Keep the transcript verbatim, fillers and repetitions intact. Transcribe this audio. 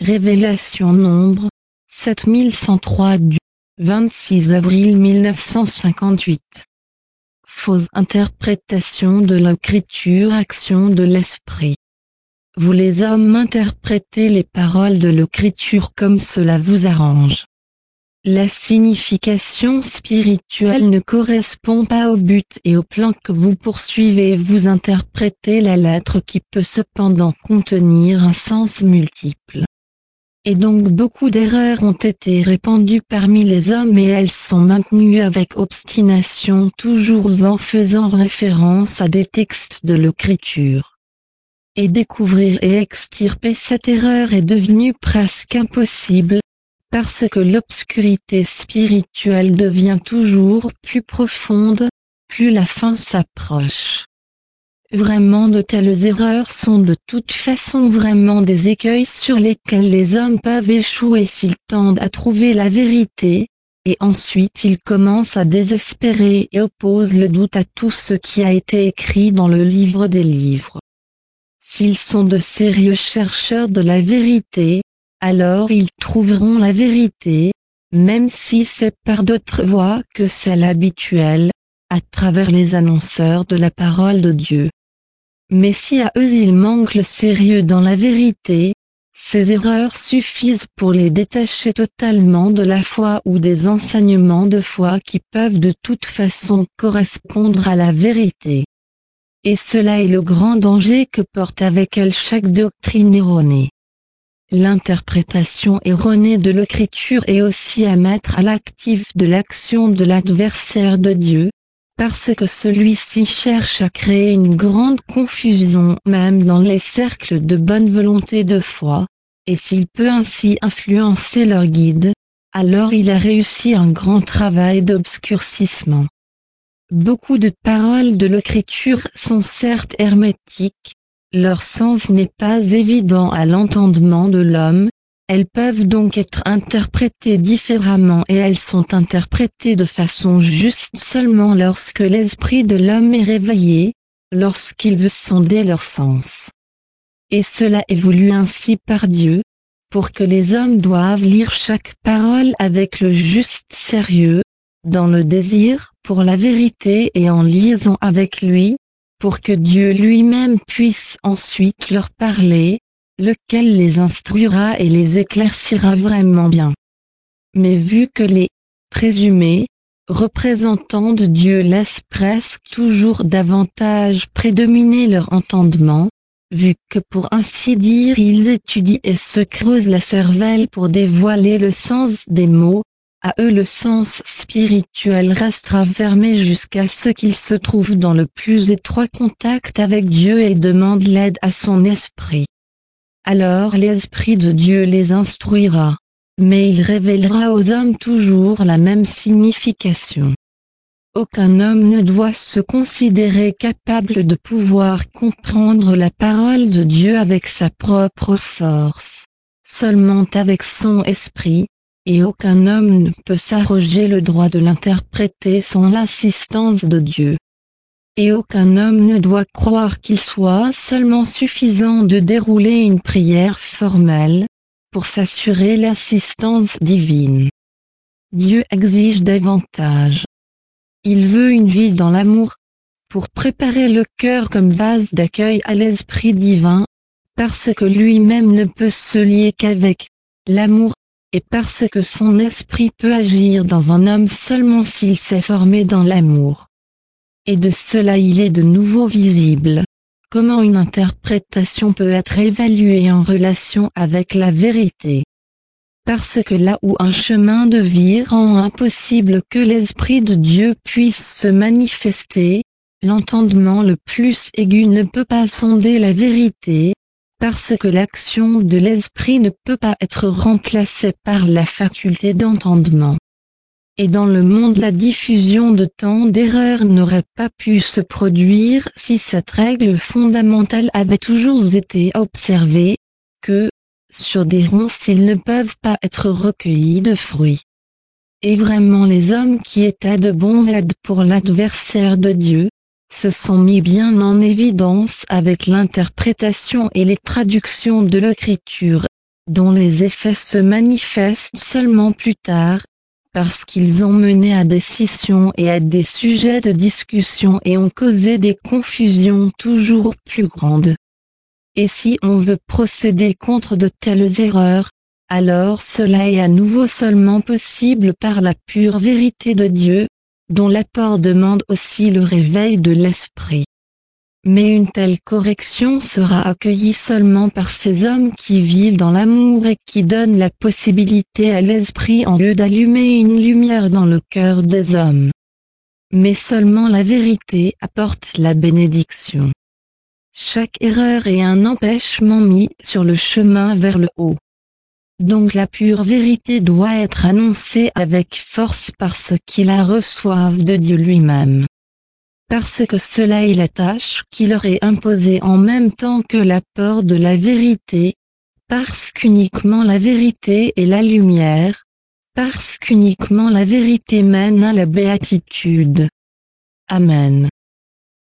Révélation Nombre, sept mille cent trois du vingt-six avril mille neuf cent cinquante-huit. Fausse interprétation de l'écriture, action de l'esprit. Vous les hommes interprétez les paroles de l'écriture comme cela vous arrange. La signification spirituelle ne correspond pas au but et au plan que vous poursuivez. Vous interprétez la lettre qui peut cependant contenir un sens multiple. Et donc beaucoup d'erreurs ont été répandues parmi les hommes et elles sont maintenues avec obstination, toujours en faisant référence à des textes de l'écriture. Et découvrir et extirper cette erreur est devenu presque impossible, parce que l'obscurité spirituelle devient toujours plus profonde, plus la fin s'approche. Vraiment de telles erreurs sont de toute façon vraiment des écueils sur lesquels les hommes peuvent échouer s'ils tendent à trouver la vérité, et ensuite ils commencent à désespérer et opposent le doute à tout ce qui a été écrit dans le livre des livres. S'ils sont de sérieux chercheurs de la vérité, alors ils trouveront la vérité, même si c'est par d'autres voies que celle habituelle, à travers les annonceurs de la parole de Dieu. Mais si à eux il manque le sérieux dans la vérité, ces erreurs suffisent pour les détacher totalement de la foi ou des enseignements de foi qui peuvent de toute façon correspondre à la vérité. Et cela est le grand danger que porte avec elle chaque doctrine erronée. L'interprétation erronée de l'écriture est aussi à mettre à l'actif de l'action de l'adversaire de Dieu, parce que celui-ci cherche à créer une grande confusion même dans les cercles de bonne volonté de foi, et s'il peut ainsi influencer leur guide, alors il a réussi un grand travail d'obscurcissement. Beaucoup de paroles de l'écriture sont certes hermétiques, leur sens n'est pas évident à l'entendement de l'homme, elles peuvent donc être interprétées différemment et elles sont interprétées de façon juste seulement lorsque l'esprit de l'homme est réveillé, lorsqu'il veut sonder leur sens. Et cela est voulu ainsi par Dieu, pour que les hommes doivent lire chaque parole avec le juste sérieux, dans le désir pour la vérité et en liaison avec lui, pour que Dieu lui-même puisse ensuite leur parler, lequel les instruira et les éclaircira vraiment bien. Mais vu que les présumés représentants de Dieu laissent presque toujours davantage prédominer leur entendement, vu que pour ainsi dire ils étudient et se creusent la cervelle pour dévoiler le sens des mots, à eux le sens spirituel restera fermé jusqu'à ce qu'ils se trouvent dans le plus étroit contact avec Dieu et demandent l'aide à son esprit. Alors l'Esprit de Dieu les instruira, mais il révélera aux hommes toujours la même signification. Aucun homme ne doit se considérer capable de pouvoir comprendre la parole de Dieu avec sa propre force, seulement avec son esprit, et aucun homme ne peut s'arroger le droit de l'interpréter sans l'assistance de Dieu. Et aucun homme ne doit croire qu'il soit seulement suffisant de dérouler une prière formelle, pour s'assurer l'assistance divine. Dieu exige davantage. Il veut une vie dans l'amour, pour préparer le cœur comme vase d'accueil à l'Esprit divin, parce que lui-même ne peut se lier qu'avec l'amour, et parce que son esprit peut agir dans un homme seulement s'il s'est formé dans l'amour. Et de cela il est de nouveau visible, comment une interprétation peut être évaluée en relation avec la vérité. Parce que là où un chemin de vie rend impossible que l'Esprit de Dieu puisse se manifester, l'entendement le plus aigu ne peut pas sonder la vérité, parce que l'action de l'Esprit ne peut pas être remplacée par la faculté d'entendement. Et dans le monde la diffusion de tant d'erreurs n'aurait pas pu se produire si cette règle fondamentale avait toujours été observée, que, sur des ronces ils ne peuvent pas être recueillis de fruits. Et vraiment les hommes qui étaient de bons aides pour l'adversaire de Dieu, se sont mis bien en évidence avec l'interprétation et les traductions de l'écriture, dont les effets se manifestent seulement plus tard, parce qu'ils ont mené à des scissions et à des sujets de discussion et ont causé des confusions toujours plus grandes. Et si on veut procéder contre de telles erreurs, alors cela est à nouveau seulement possible par la pure vérité de Dieu, dont l'apport demande aussi le réveil de l'esprit. Mais une telle correction sera accueillie seulement par ces hommes qui vivent dans l'amour et qui donnent la possibilité à l'esprit en Dieu d'allumer une lumière dans le cœur des hommes. Mais seulement la vérité apporte la bénédiction. Chaque erreur est un empêchement mis sur le chemin vers le haut. Donc la pure vérité doit être annoncée avec force par ceux qui la reçoivent de Dieu lui-même. Parce que cela est la tâche qui leur est imposée en même temps que l'apport de la vérité, parce qu'uniquement la vérité est la lumière, parce qu'uniquement la vérité mène à la béatitude. Amen.